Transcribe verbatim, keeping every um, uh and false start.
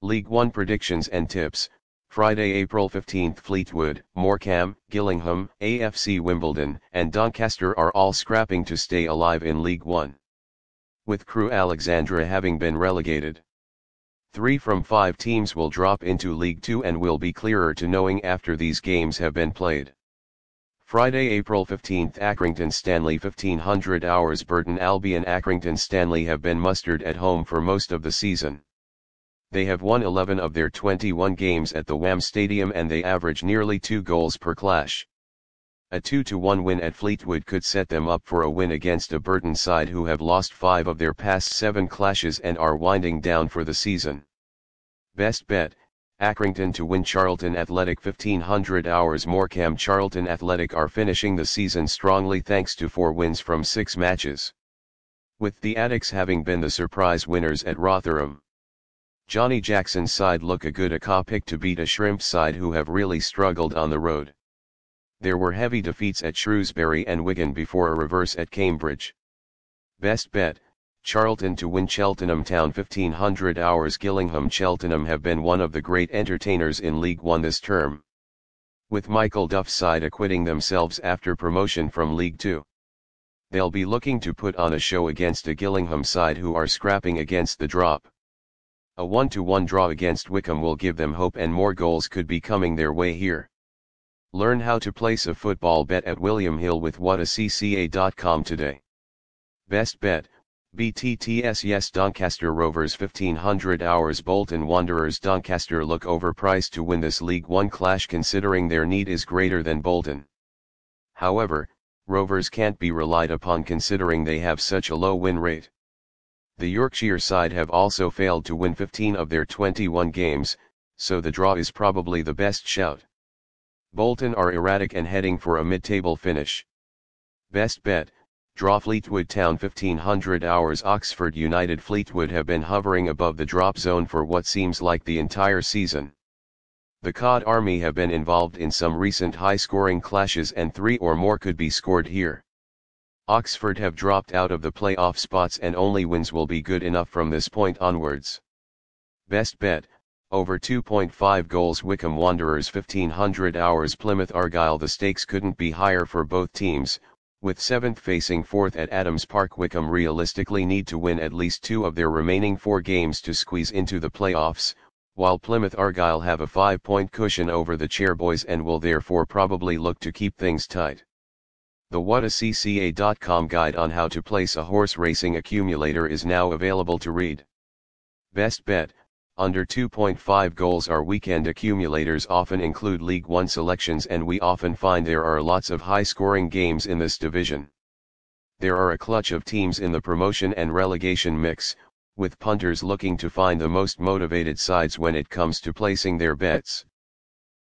League One predictions and tips. Friday, April fifteenth. Fleetwood, Morecambe, Gillingham, A F C Wimbledon, and Doncaster are all scrapping to stay alive in League One, with Crewe Alexandra having been relegated. Three from five teams will drop into League Two and will be clearer to knowing after these games have been played. Friday, April fifteenth. Accrington Stanley fifteen hundred hours. Burton Albion. Accrington Stanley have been mustered at home for most of the season. They have won eleven of their twenty-one games at the W A M Stadium and they average nearly two goals per clash. A two to one win at Fleetwood could set them up for a win against a Burton side who have lost five of their past seven clashes and are winding down for the season. Best bet, Accrington to win. Charlton Athletic fifteen hundred hours. Morecambe. Charlton Athletic are finishing the season strongly thanks to four wins from six matches, with the Attics having been the surprise winners at Rotherham. Johnny Jackson's side look a good a pick to beat a Shrimp side who have really struggled on the road. There were heavy defeats at Shrewsbury and Wigan before a reverse at Cambridge. Best bet, Charlton to win. Cheltenham Town fifteen hundred hours. Gillingham. Cheltenham have been one of the great entertainers in League One this term, with Michael Duff's side acquitting themselves after promotion from League Two. They'll be looking to put on a show against a Gillingham side who are scrapping against the drop. A one to one draw against Wycombe will give them hope and more goals could be coming their way here. Learn how to place a football bet at William Hill with what a c c a dot com today. Best bet, B T T S yes. Doncaster Rovers fifteen hundred hours. Bolton Wanderers. Doncaster look overpriced to win this League One clash considering their need is greater than Bolton. However, Rovers can't be relied upon considering they have such a low win rate. The Yorkshire side have also failed to win fifteen of their twenty-one games, so the draw is probably the best shout. Bolton are erratic and heading for a mid-table finish. Best bet, draw. Fleetwood Town fifteen hundred hours. Oxford United. Fleetwood have been hovering above the drop zone for what seems like the entire season. The Cod Army have been involved in some recent high-scoring clashes and three or more could be scored here. Oxford have dropped out of the playoff spots and only wins will be good enough from this point onwards. Best bet, over two point five goals. Wycombe Wanderers fifteen hundred hours. Plymouth Argyle. The stakes couldn't be higher for both teams, with seventh facing fourth at Adams Park. Wycombe realistically need to win at least two of their remaining four games to squeeze into the playoffs, while Plymouth Argyle have a five-point cushion over the Chairboys and will therefore probably look to keep things tight. The what a c c a dot com guide on how to place a horse racing accumulator is now available to read. Best bet, under two point five goals. Our weekend accumulators often include League One selections and we often find there are lots of high-scoring games in this division. There are a clutch of teams in the promotion and relegation mix, with punters looking to find the most motivated sides when it comes to placing their bets.